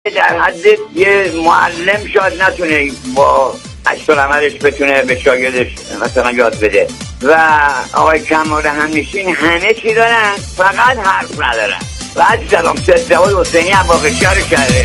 در حد یه معلم شاید نتونه با عکس‌العملش بتونه به شاگردش مثلا یاد بده و آقای کمال همنشین همه چی دارن فقط حرف ندارن. بعد سلام سید حسینی هم با بسیار کرده.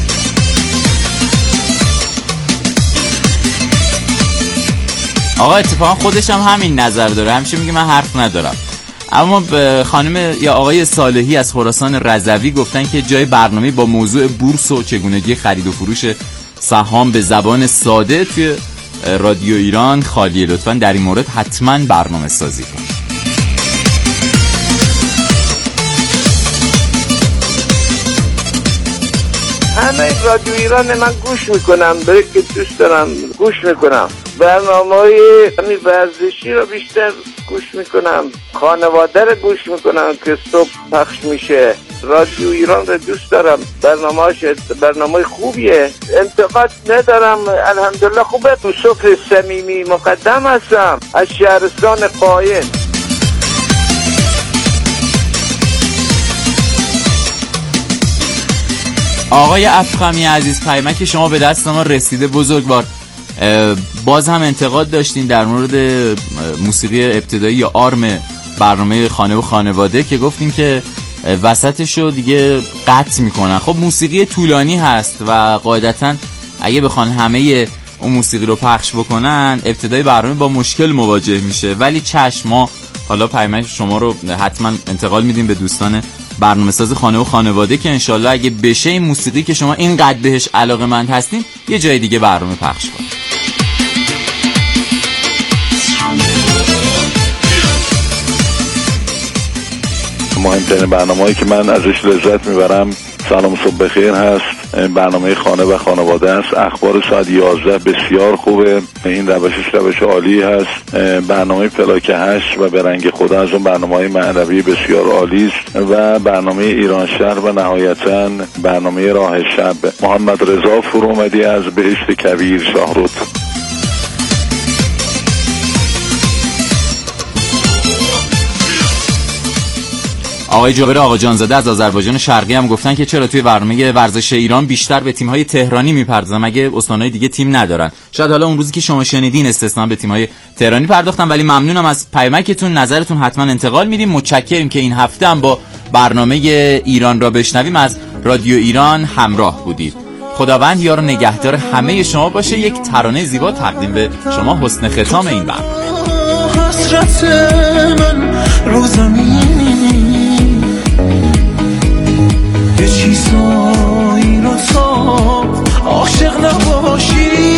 آقا اتفاقا خودش هم همین نظر داره، همیشه میگه من حرف ندارم. اما به خانم یا آقای صالحی از خراسان رضوی گفتن که جای برنامه با موضوع بورس و چگونگی خرید و فروش سهام به زبان ساده توی رادیو ایران خالیه. لطفاً در این مورد حتما برنامه سازی کن. همه رادیو ایران من گوش میکنم، برای که دوست دارم گوش میکنم. برنامه‌های همین ورزشی رو بیشتر گوش میکنم، خانواده رو گوش میکنم که صبح پخش میشه. رادیو ایران رو دوست دارم، برنامه خوبیه، انتقاد ندارم، الحمدلله خوبه. یوسف صمیمی مقدم هستم از شهرستان قایم. آقای افخمی عزیز، پیامک شما به دست ما رسیده بزرگوار. باز هم انتقاد داشتین در مورد موسیقی ابتدایی یا آرم برنامه خانه و خانواده که گفتین که وسطشو دیگه قطع میکنن. خب موسیقی طولانی هست و قاعدتا اگه بخوان همه اون موسیقی رو پخش بکنن ابتدای برنامه با مشکل مواجه میشه. ولی چشم، ما حالا پیامک شما رو حتما انتقال میدیم به دوستان برنامه ساز خانه و خانواده که انشالله اگه بشه این موسیقی که شما اینقدر بهش علاقه‌مند هستین یه جای دیگه برنامه پخش کنه. مهمترین برنامه‌ای که من ازش لذت میبرم سلام صبح بخیر هست، برنامه خانه و خانواده است. اخبار ساعت 11 بسیار خوبه، این روش عالی هست. برنامه فلاک 8 و به رنگ خدا از اون برنامه‌های معنوی بسیار عالی است و برنامه ایران شهر و نهایتاً برنامه راه شب. محمد رضا فرومدی از بهشت کویر شاهرود. آقای جابر آقا جانزاده از آذربایجان شرقی هم گفتن که چرا توی برنامه ورزش ایران بیشتر به تیم‌های تهرانی میپردازن مگه استان‌های دیگه تیم ندارن؟ شاید حالا اون روزی که شما شنیدین استثنا به تیم‌های تهرانی پرداختن، ولی ممنونم از پیامکتون، نظرتون حتما انتقال میدیم. متشکریم که این هفته هم با برنامه ایران را بشنویم از رادیو ایران همراه بودید. خداوند یار و نگهدار همه شما باشه. یک ترانه زیبا تقدیم به شما، حسن ختام این برنامه. حسرت من رو زمین یه چیزایی رو تا عاشق نباشی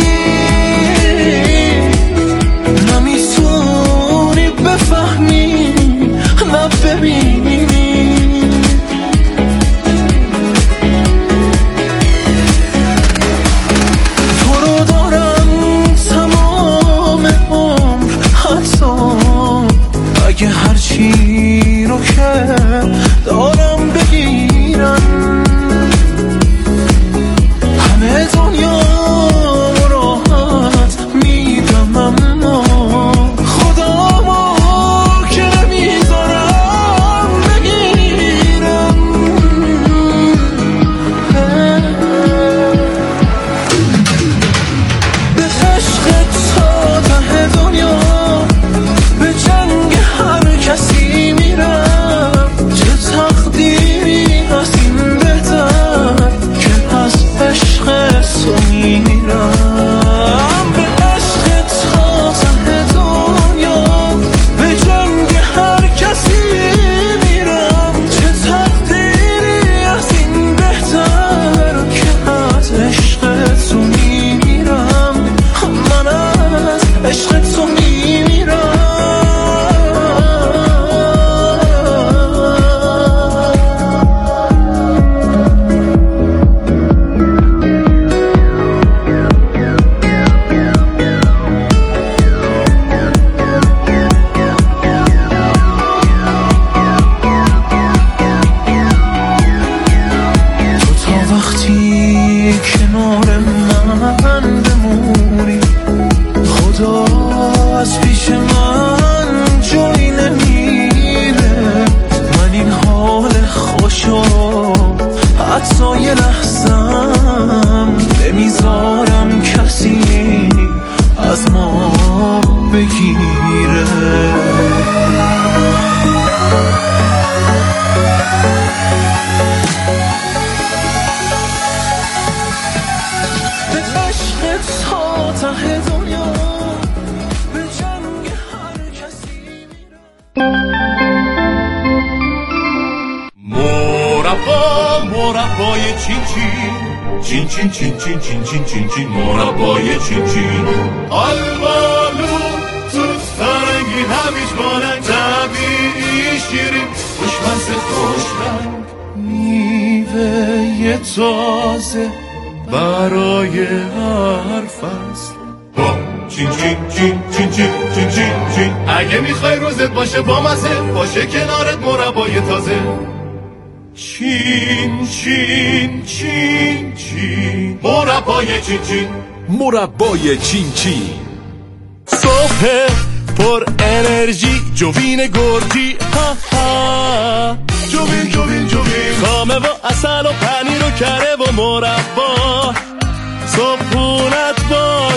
نمیتونی بفهمی نه ببینی. تو رو دارم تمام عمر، حتی اگه هرچی رو که دارم بگیرم، همه دنیا راحت میدم اما خدامو که نمیذارم بگیرم. به عشق تا ته دنیا به جنگ هر کسی میرم، چه تقدیری از این بهتر که از عشق تو میرم. به عشق تا ته دنیا به جنگ هر کسی میرم، چه تقدیری از این بهتر که از عشق تو میرم. من از عشق تو میرم. کنار من بمونی، خدا از پیش من جایی نمیره. من این حال خوشو حتی یه لحظه بگیره. به عشق تا ته دنیا، به جنگ هر کسی مربای چین چین چین چین چین چین چین چین چین مربای چین چین آلبالو تو فرنگی همیش بانک طبیعی شیرین خوشمزه خوشرنگ میوه تازه برای هر فصل. چین چین چین چین چین چین چین چین اگه میخوای روزت باشه با مزه، باشه کنارت مربای تازه. چین چین چین چین مربای چین چین مربای چین چین. صبح پر انرژی جوین گرجی، ها ها جوین جوین جوین، خامه و عسل و پنیر و کره و مربا، صبحونت با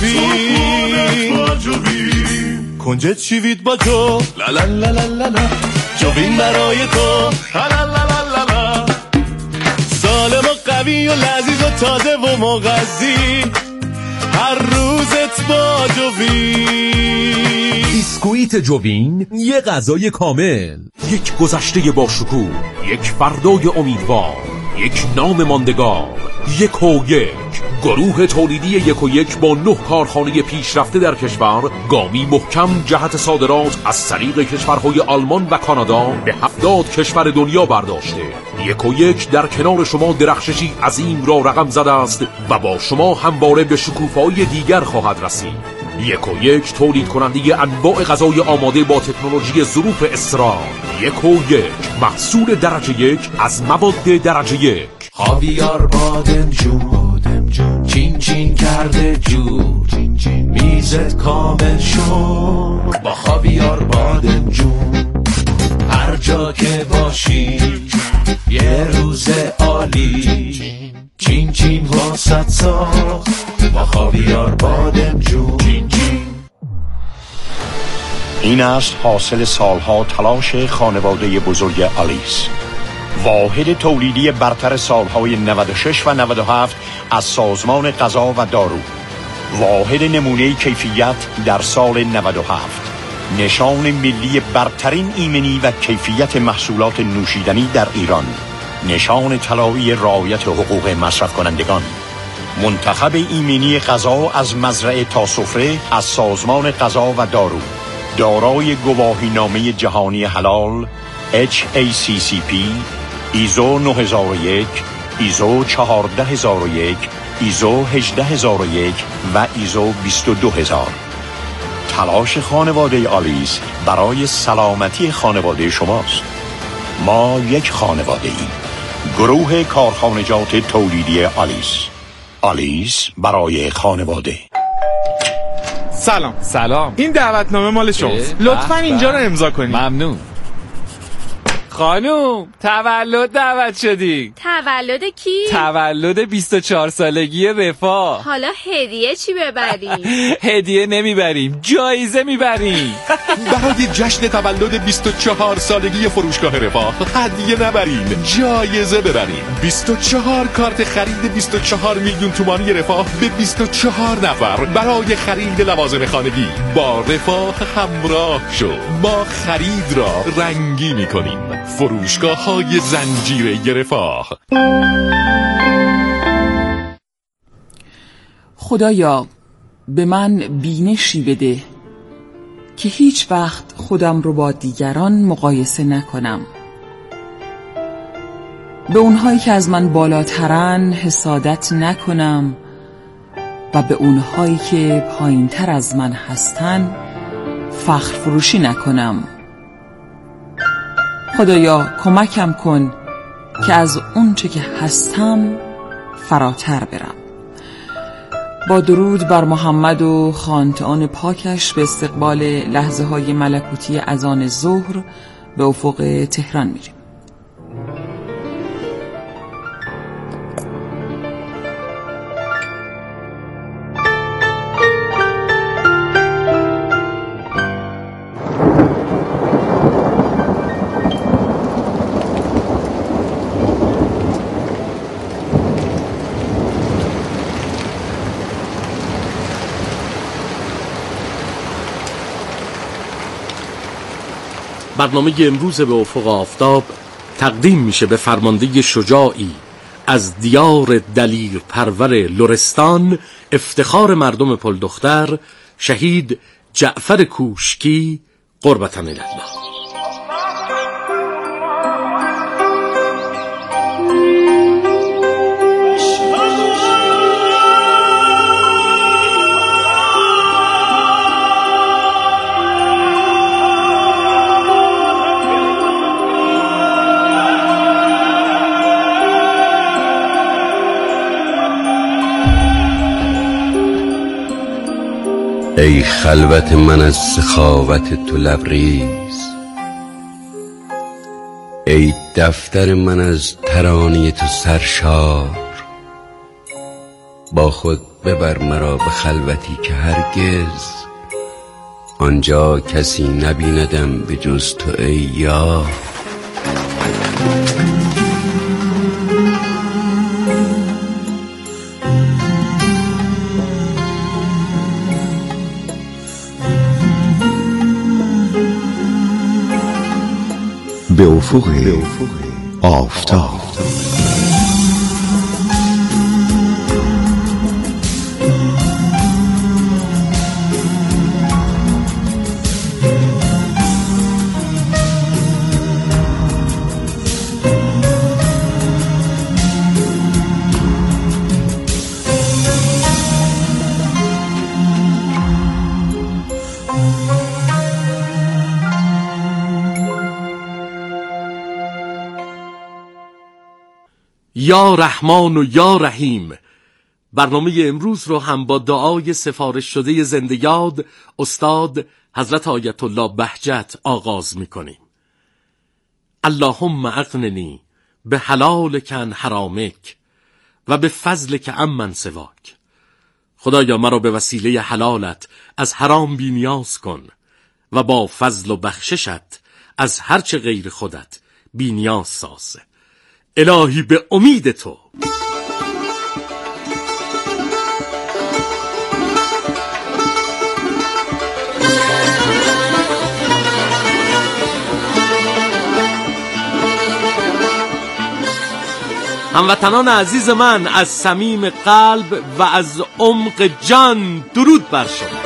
جوین، کنجد شیوید با جو، لا لا لا لا لا، جوین برای تو، لا لا لا لا لا، سالم و قوی و لذیذ و تازه و مغذی، هر روزت با جوین. بیسکویت جوین، یه غذای کامل، یک گذشته با شکوه، یک فردای امیدوار، یک نام ماندگار. یک و یک گروه تولیدی یک و یک با 9 کارخانه پیشرفته در کشور، گامی محکم جهت صادرات از طریق کشورهای آلمان و کانادا به 70 کشور دنیا برداشته. یک و یک در کنار شما درخششی عظیم را رقم زده است و با شما همواره به شکوفه‌های دیگر خواهد رسید. یک و یک تولید کننده انواع غذای آماده با تکنولوژی ظروف اسرار. یک و یک محصول درجه یک از مواد درجه یک. خاویار بادمجون چین چین کرده جور، میزت کامل شد با خاویار بادمجون. هر جا که باشی یه روز عالی، چین چین واسط ساخت با خاویار بادمجون. این است حاصل سالها تلاش خانواده بزرگ آلیس، واحد تولیدی برتر سالهای 96 و 97 از سازمان غذا و دارو، واحد نمونه کیفیت در سال 97، نشان ملی برترین ایمنی و کیفیت محصولات نوشیدنی در ایران، نشان طلایی رعایت حقوق مصرف کنندگان، منتخب ایمنی غذا از مزرعه تا سفره از سازمان غذا و دارو، دارای گواهینامه جهانی حلال HACCP، ایزو 9001، ایزو 14001، ایزو 18001 و ایزو 22000. تلاش خانواده آلیس برای سلامتی خانواده شماست. ما یک خانواده ایم، گروه کارخانجات تولیدی آلیس. آلیس برای خانواده. سلام. این دعوتنامه مال شماست. لطفاً اینجا رو امضا کنید. ممنون. خانوم تولد دعوت شدی. تولد کی؟ تولد 24 سالگی رفاه. حالا هدیه چی ببریم؟ هدیه نمیبریم، جایزه میبریم. برای جشن تولد 24 سالگی فروشگاه رفاه هدیه نبرین، جایزه ببرین. 24 کارت خرید 24 میلیون تومانی رفاه به 24 نفر برای خرید لوازم خانگی. با رفاه همراه شو، ما خرید را رنگی میکنیم. فروشگاه‌های زنجیره رفاه. خدایا به من بینشی بده که هیچ وقت خودم رو با دیگران مقایسه نکنم، به اونهایی که از من بالاترن حسادت نکنم و به اونهایی که پایینتر از من هستن فخر فروشی نکنم. خدایا کمکم کن که از اون چه که هستم فراتر برم. با درود بر محمد و خانتان پاکش به استقبال لحظه های ملکوتی اذان ظهر به افق تهران میریم. برنامه امروز به افق آفتاب تقدیم میشه به فرمانده شجاعی از دیار دلیر پرور لرستان، افتخار مردم پلدختر، شهید جعفر کوشکی قربت الله. ای خلوت من از سخاوت تو لبریز، ای دفتر من از ترانه تو سرشار، با خود ببر مرا به خلوتی که هرگز آنجا کسی نبیندم به جز تو ای یار. به افق آفتاب. یا رحمان و یا رحیم. برنامه امروز رو هم با دعای سفارش شده زنده یاد استاد حضرت آیت الله بهجت آغاز می‌کنیم. اللهم اغننی به حلالک عن حرامک و به فضلک عمن سواک. خدایا مرا به وسیله حلالت از حرام بی نیاز کن و با فضل و بخششت از هرچه غیر خودت بی نیاز ساز. الهی به امید تو. هموطنان عزیز من، از صمیم قلب و از عمق جان درود بر شما.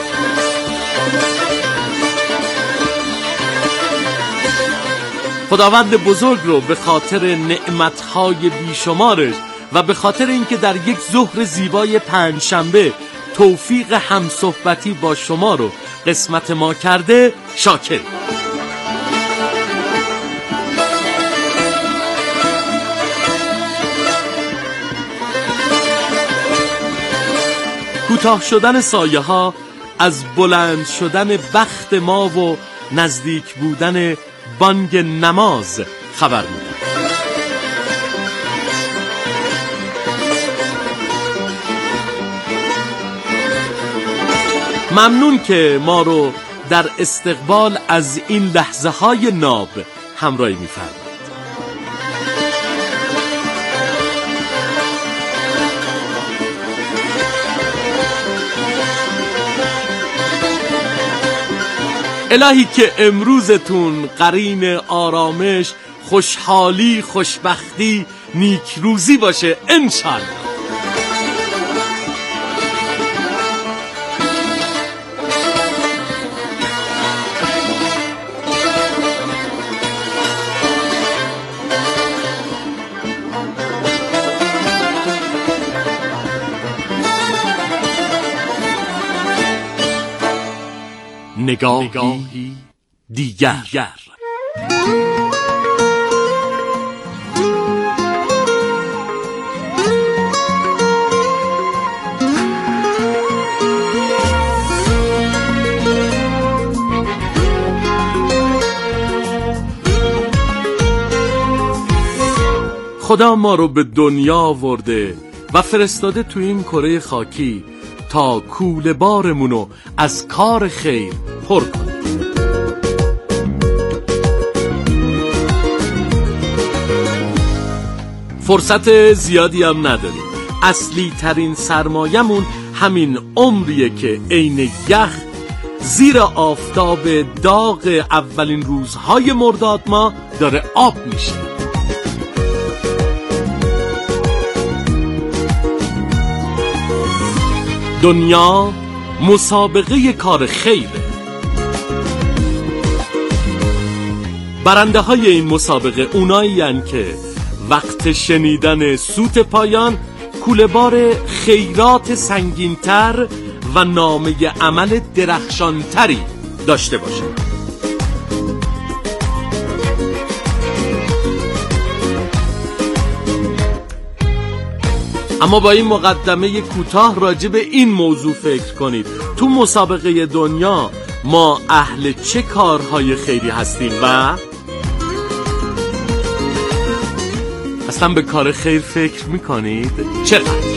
خداوند بزرگ رو به خاطر نعمتهای بیشمارش و به خاطر اینکه در یک ظهر زیبای پنجشنبه توفیق همصحبتی با شما رو قسمت ما کرده شاکر. کوتاه شدن سایه ها از بلند شدن بخت ما و نزدیک بودن بانگ نماز خبر میده. ممنون که ما رو در استقبال از این لحظه های ناب همراهی می‌فرمایید. الهی که امروزتون قرین آرامش، خوشحالی، خوشبختی، نیکروزی باشه انشالله. نگاهی دیگر. خدا ما رو به دنیا آورده و فرستاده تو این کره خاکی تا کوله بارمونو از کار خیر پر کنه. فرصت زیادی هم نداریم. اصلی ترین سرمایمون همین عمریه که عین یخ زیر آفتاب داغ اولین روزهای مرداد ماه داره آب میشه. دنیا مسابقه کار خیره. برنده های این مسابقه اونایی هن که وقت شنیدن سوت پایان کوله‌بار خیرات سنگین‌تر و نامه عمل درخشانتری داشته باشه. اما با این مقدمه کوتاه راجع به این موضوع فکر کنید. تو مسابقه دنیا ما اهل چه کارهای خیری هستیم و اصلا به کار خیر فکر میکنید؟ چقدر؟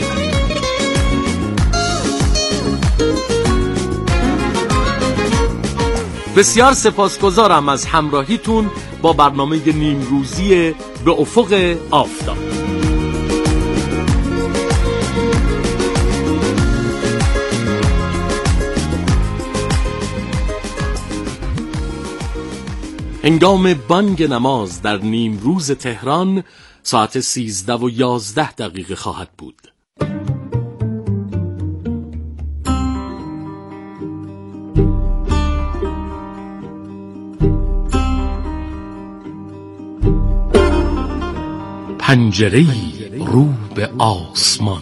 بسیار سپاسگزارم از همراهیتون با برنامه نیمروزی به افق آفتاب. هنگام بانگ نماز در نیمروز تهران ساعت 13:11 خواهد بود. پنجره‌ای رو به آسمان.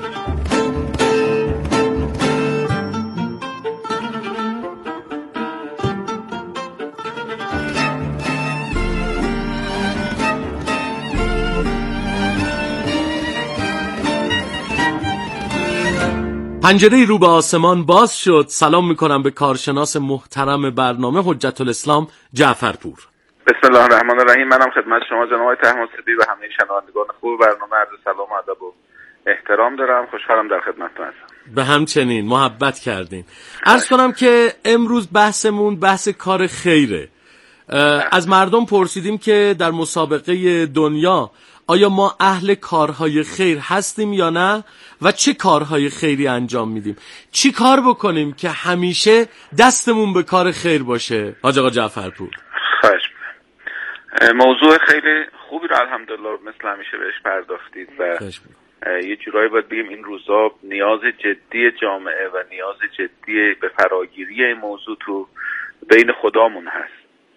پنجره رو به آسمان باز شد. سلام میکنم به کارشناس محترم برنامه حجت الاسلام جعفرپور. بسم الله الرحمن الرحیم. منم خدمت شما جناب آقای طهماسبی و همه شنوندگان خوب برنامه عرض سلام و ادب و احترام دارم. خوشحالم در خدمتتون هستم. به همچنین محبت کردین. عرض کنم که امروز بحثمون بحث کار خیره. از مردم پرسیدیم که در مسابقه دنیا آیا ما اهل کارهای خیر هستیم یا نه و چه کارهای خیری انجام میدیم؟ چی کار بکنیم که همیشه دستمون به کار خیر باشه؟ حاج آقا جعفرپور. خواهش می‌کنم. موضوع خیلی خوبی رو الحمدلله مثل همیشه بهش پرداختید و یه جورایی باید بگیم این روزا نیاز جدی جامعه و نیاز جدی به فراگیری این موضوع تو بین خدامون هست.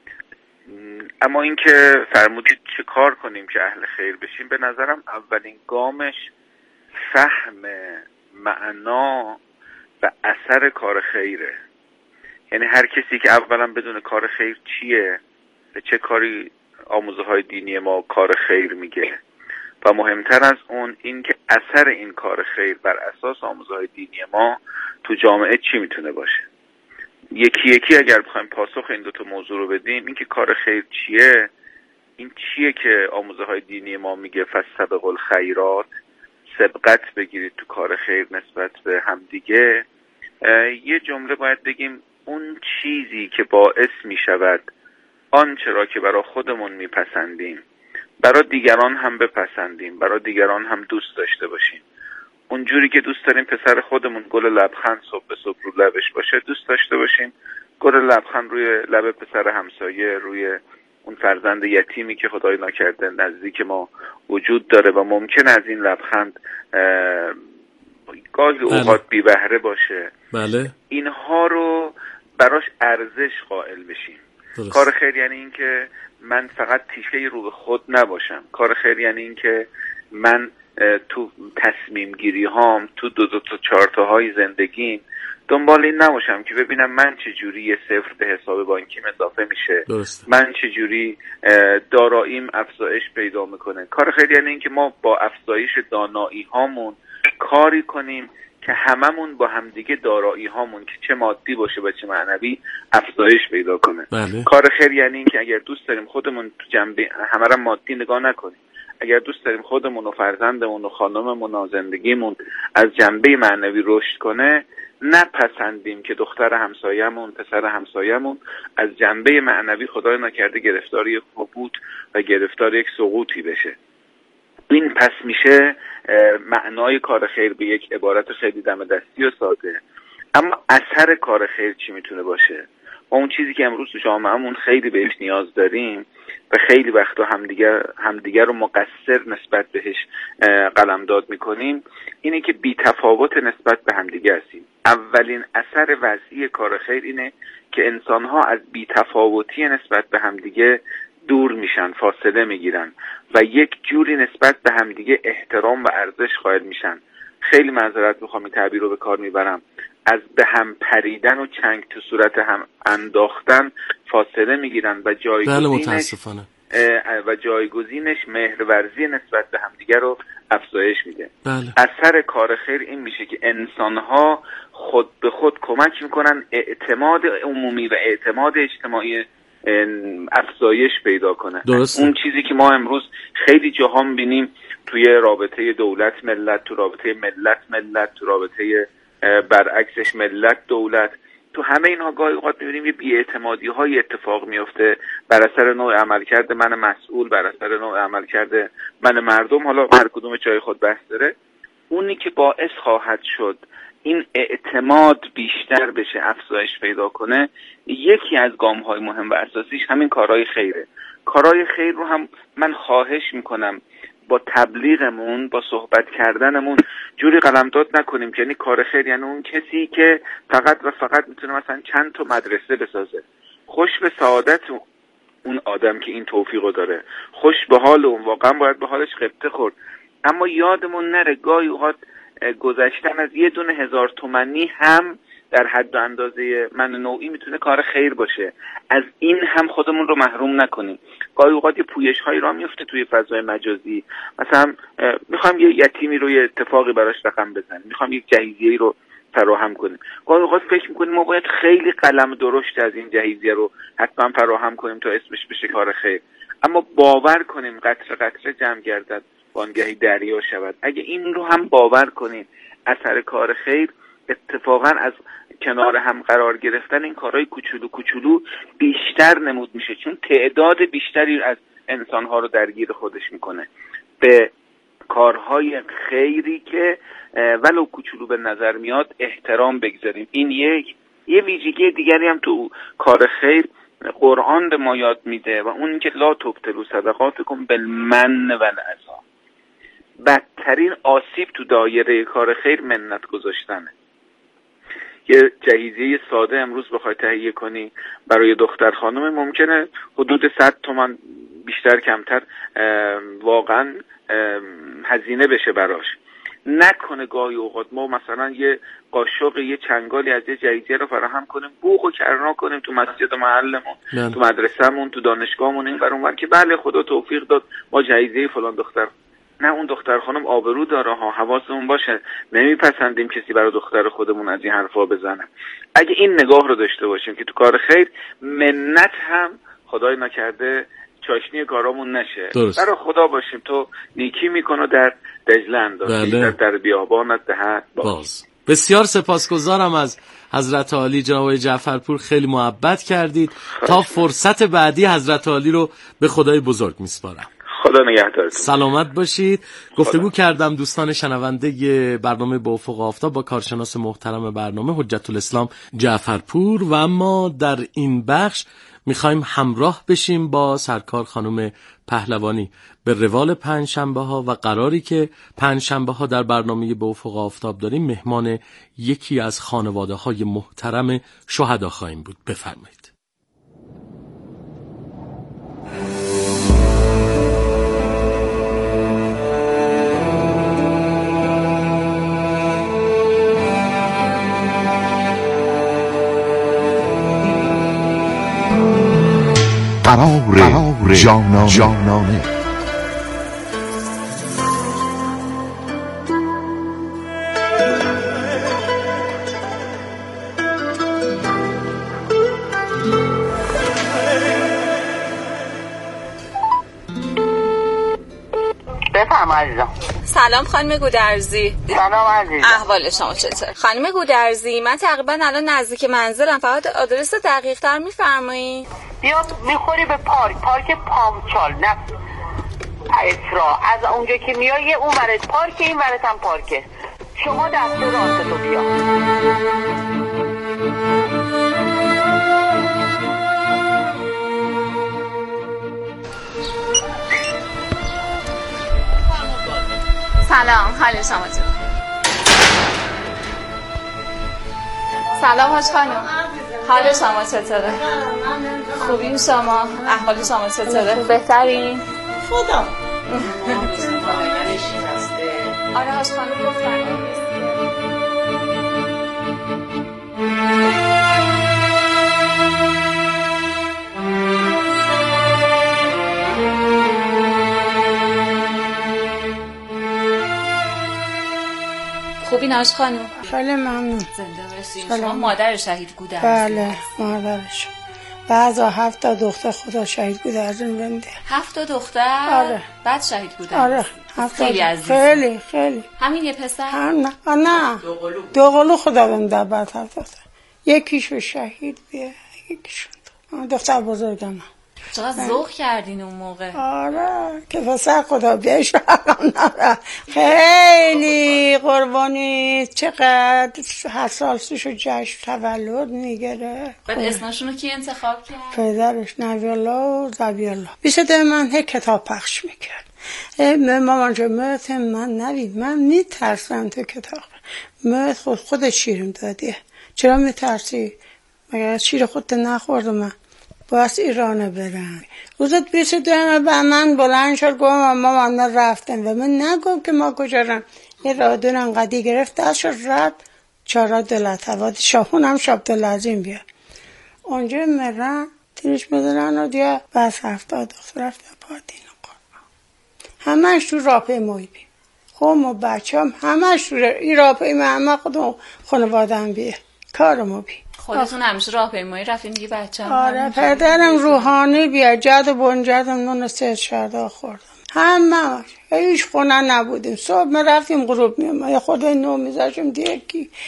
اما اینکه فرمودید چه کار کنیم که اهل خیر بشیم، به نظرم اولین گامش فهم معنا و اثر کار خیره. یعنی هر کسی که اولا بدون کار خیر چیه، به چه کاری آموزه های دینی ما کار خیر میگه و مهمتر از اون این که اثر این کار خیر بر اساس آموزه های دینی ما تو جامعه چی میتونه باشه. یکی یکی اگر بخوایم پاسخ این دوتا موضوع رو بدیم، این که کار خیر چیه، این چیه که آموزه های دینی ما میگه فاستبقوا الخیرات، سبقت بگیرید تو کار خیر نسبت به همدیگه. یه جمله باید بگیم اون چیزی که باعث میشود آنچه را که برای خودمون میپسندیم برای دیگران هم بپسندیم، برای دیگران هم دوست داشته باشیم. اونجوری که دوست داریم پسر خودمون گل لبخند صبح به صبح رو لبش باشه دوست داشته باشیم، گل لبخند روی لب پسر همسایه، روی اون فرزند یتیمی که خدای نکرده نزدیک ما وجود داره و ممکن از این لبخند گاهی اوقات بی بهره باشه. بله. اینها رو براش ارزش قائل بشیم. درست. کار خیر یعنی این که من فقط تیشه رو به خود نباشم. کار خیر یعنی این که من تو تصمیم گیری هام، تو دو تا چارتا های زندگیم دنبال این نباشم که ببینم من چجوری یه صفر به حساب بانکیم اضافه میشه. درست. من چجوری داراییم افزایش پیدا میکنه. کار خیر یعنی این که ما با افزایش دانایی هامون کاری کنیم که هممون با همدیگه دارایی هامون که چه مادی باشه و چه معنوی افزایش پیدا کنه. بله. کار خیر یعنی این که اگر دوست داریم خودمون تو جنبه همه را مادی نگاه نکنیم، اگر دوست داریم خودمون و فرزندمون و خانممون و زندگیمون از جنبه معنوی رشد کنه، نپسندیم که دختر همسایه‌مون، پسر همسایه‌مون از جنبه معنوی خدای نکرده گرفتار یک هبوط و گرفتار یک سقوطی بشه. این پس میشه معنای کار خیر به یک عبارت خیلی دم دستی و ساده اما اثر کار خیر چی میتونه باشه؟ ما اون چیزی که امروز تو جامعهمون خیلی بهش نیاز داریم و خیلی وقتا همدیگر رو مقصر نسبت بهش قلمداد میکنیم اینه که بی‌تفاوت نسبت به همدیگه هستیم. اولین اثر وضعی کار خیر اینه که انسان‌ها از بی‌تفاوتی نسبت به همدیگه دور میشن، فاصله میگیرن و یک جوری نسبت به همدیگه احترام و ارزش قائل میشن. خیلی معذرت میخوام این تعبیر رو به کار میبرم، از به هم پریدن و چنگ تو صورت هم انداختن فاصله میگیرن و جایگزینش مهرورزی نسبت به همدیگه رو افزایش میده. اثر کار خیر این میشه که انسان‌ها خود به خود کمک میکنن اعتماد عمومی و اعتماد اجتماعی افزایش پیدا کنه. اون چیزی که ما امروز خیلی جاها می‌بینیم توی رابطه دولت ملت، تو رابطه ملت، تو رابطه برعکسش ملت دولت، تو همه اینها گاهی اوقات می‌بینیم یه بی‌اعتمادی‌های اتفاق میفته بر اثر نوع عملکرد من مسئول، بر اثر نوع عملکرد من مردم. حالا هر کدوم جای خود بحث داره. اونی که باعث خواهد شد این اعتماد بیشتر بشه، افزایش پیدا کنه، یکی از گام‌های مهم و اساسیش همین کارهای خیره. کارهای خیر رو هم من خواهش میکنم با تبلیغمون، با صحبت کردنمون جوری قلمداد نکنیم که یعنی کار خیر یعنی اون کسی که فقط و فقط میتونه مثلا چند تا مدرسه بسازه. خوش به سعادت اون آدم که این توفیقو داره، خوش به حال اون، واقعا باید به حالش غبطه خورد. اما یادمون نره گاهی اوقات گذشتن از 1,000 تومانی هم در حد و اندازه من نوعی میتونه کار خیر باشه. از این هم خودمون رو محروم نکنیم. گاهی اوقات یه پویش هایی را میفته توی فضای مجازی، مثلا میخوام یه یتیمی رو یه اتفاقی براش رقم بزنیم، میخوام یک جهیزیه‌ای رو فراهم کنیم. گاهی اوقات فکر میکنیم ما باید خیلی قلم درشت از این جهیزیه رو حتما فراهم کنیم تا اسمش بشه کار خیر. اما باور کنیم قطره قطره جمع گردد وانگهی دریا شود. اگه این رو هم باور کنیم، اثر کار خیر اتفاقا از کنار هم قرار گرفتن این کارهای کوچولو کوچولو بیشتر نمود میشه، چون تعداد بیشتری از انسانها رو درگیر خودش میکنه. به کارهای خیری که ولو کوچولو به نظر میاد احترام بگذاریم. این یه ویژگی دیگری هم تو کار خیر قرآن به ما یاد میده و اون که لا تبطلوا صدقاتکم بالمن و الاذی. بدترین آسیب تو دایره کار خیر منت گذاشتنه. یه جهیزیه ساده امروز بخوای تهیه کنی برای دختر خانم ممکنه حدود 100 تومان بیشتر کمتر واقعا هزینه بشه براش. نکنه گاهی اوقات ما مثلا یه قاشق یه چنگالی از یه جهیزیه رو فراهم کنیم، بوق و کرنا کنیم تو مسجد محلمون، تو مدرسه‌مون، تو دانشگاهمون، این ور اون ور که بله خدا توفیق داد ما جهیزیه فلان دختر. نه، اون دختر خانم آبرو داره ها، حواسمون باشه، نمیپسندیم کسی برای دختر خودمون از این حرفا بزنه. اگه این نگاه رو داشته باشیم که تو کار خیر منت هم خدای نکرده چاشنی کارامون نشه، برای خدا باشیم تو نیکی میکنه در دجله اندازی در بیابانت دهد باز. بسیار سپاسگزارم از حضرت عالی جناب جعفرپور، خیلی محبت کردید. تا فرصت بعدی حضرت عالی رو به خدای بزرگ میسپارم. خدا نگهدارتون. سلامت باشید. گفتگو کردم دوستان شنونده برنامه با افق آفتاب با کارشناس محترم برنامه حجت الاسلام جعفرپور و اما در این بخش میخوایم همراه بشیم با سرکار خانم پهلوانی به روال پنجشنبه ها و قراری که پنجشنبه ها در برنامه با افق آفتاب داریم مهمان یکی از خانواده های محترم شهدا خواهیم بود. بفرمایید. قرار جانانه بفرما عزیزم. سلام خانم گودرزی. سلام عزیزم. احوال شما چطور؟ خانم گودرزی من تقریبا الان نزدیک منزلم، فقط آدرس دقیق تر میفرمایید؟ بیا میخوری به پارک پامچال، نه اسرا. از اونجا که میای اون ورد پارک، این ورد هم پارکه. شما دست راست تو بیا. سلام، حال شما چطوره؟ سلام حاج خانم، حال شما چطوره؟ خوبین شما؟ احوال شما چطوره؟ بهترین؟ خدا آره حاج خانم گفتن. خوبی حاج خانم؟ خیلی ممنون. زنده باشین. شما مادر شهید گودرزی؟ بله مادرش. بعضا 7 تا دختر خدا شهید گودرزی بنده. 7 تا دختر؟ آره. بعد شهید گودرزی؟ آره. خیلی عزیز. خیلی. همین یه پسر؟ نه. دوقلو خدا بنده بعد 7 دختر. یکیشو شهید بیه، یکیشون دختر بزرگم. چقدر ذوق کردین اون موقع. آره که پسر خدا بیش خیلی قربانی، چقدر هر سال سوشو جشن تولد میگره. بعد اسمشونو کی انتخاب کرد؟ پدرش نبیالله و زبیالله. بیشتر من هی کتاب پخش میکرد. مامان جو مرت من نوید، من میترسم تو کتاب مرت خودت شیرم دادی، چرا میترسی؟ مگر شیر خودت نخوردم من؟ باید ایران برم. روزت 22 با من بلند شد گفت مامان من رفتم و من نگم که ما کجا رم. یه رادون انقدی گرفت دست شد رد 4 دلت هوا شاهون هم شاب دلازیم بیا اونجا مرن تیرش میدنن و دیگه بس 70 دختر رفت پادین قربان همش تو راهپیمایی بیم. خب ما بچه‌ام همش تو این راهپیمایی همه خودم خانواده‌ام بیه کارمو بی. خودتون همیشه راهپیمایی رفتین دیگه بچه‌ام؟ آره پدرم روحانی بیا جد و بنجدم نون سه شردا خوردم همه هیچ خونه نبودیم. صبح ما رفتیم غروب میام خود نو میذاشیم دیگه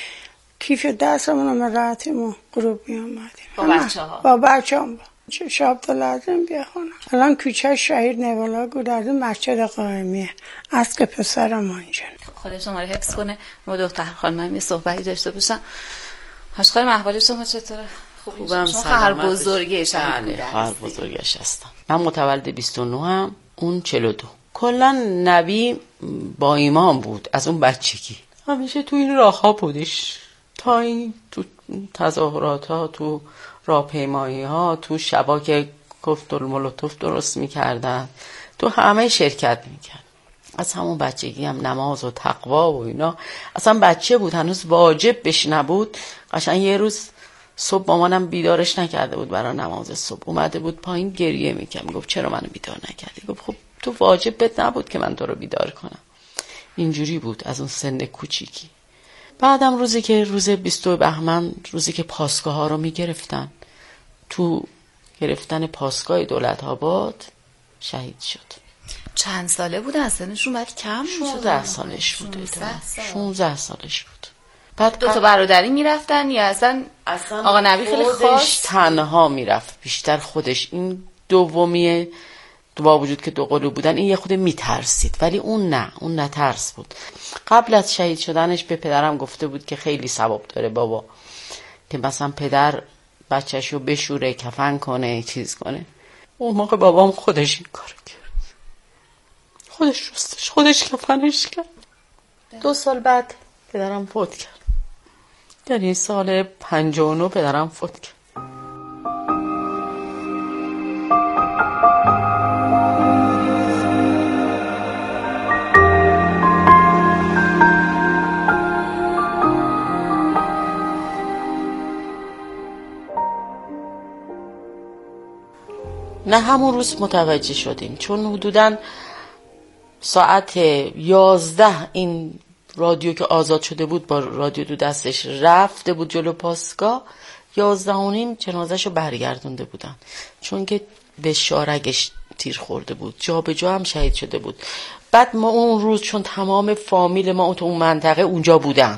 کیف دستمون رو راحتیم و غروب میامدیم با بچه‌ام شاب تا لازم بیا خونه. الان کوچه شهید نوالا گودرزی مسجد قائمیه از که پسرم آنجا خدا شما رو حفظ کنه. ما دختر خانم یه صحبتی داشته باشم. حاج خانم احوال شما چطوره؟ خوبم. شما خواهر بزرگی شهید خواهر بزرگش هستم. من متولد 29 هم اون 42. کلا نبی با ایمان بود از اون بچگی. همیشه تو این راه ها بودش تا این تو تظاهرات ها تو راهپیمایی ها تو شبا که کوکتل مولوتوف درست میکردن تو همه شرکت میکرد. از همون بچگی هم نماز و تقوا و اینا. اصلا بچه بود هنوز واجب بش نبود. قشنگ یه روز صبح مامانم بیدارش نکرده بود برای نماز صبح. اومده بود پایین گریه میکرد. میگفت چرا منو بیدار نکردی؟ گفت خب تو واجب بهت نبود که من تو رو بیدار کنم. اینجوری بود از اون سن کوچیکی. بعدم روزی که روز 22 بهمن روزی که پاسگاه ها رو میگرفتن تو گرفتن پاسگاه دولت آباد شهید شد. چند ساله بود؟ از سنشون باید کم بود. 16 سالش بود. 16 سالش بود. بعد 2 تا برادری میرفتن یا اصلا آقا نبی خیلی خاص تنها میرفت بیشتر خودش. این دومیه با وجود که دو قلو بودن این یه خود میترسید ولی اون نه، اون نترس بود. قبل از شهید شدنش به پدرم گفته بود که خیلی ثواب داره بابا که مثلا پدر بچه‌شو بشوره کفن کنه چیز کنه. اون موقع بابام خودش این کارو کرد. خودش رستش خودش کفنش کرد. 2 سال بعد پدرم فوت کرد. یعنی سال 59 پدرم فوت کرد. نه همون روز متوجه شدیم چون حدوداً ساعت 11 این رادیو که آزاد شده بود با رادیو دو دستش رفته بود جلو پاسگاه. 11:30 جنازه‌شو برگردونده بودن چون که به شارگش تیر خورده بود. جا به جا هم شهید شده بود. بعد ما اون روز چون تمام فامیل ما تو اون منطقه اونجا بودن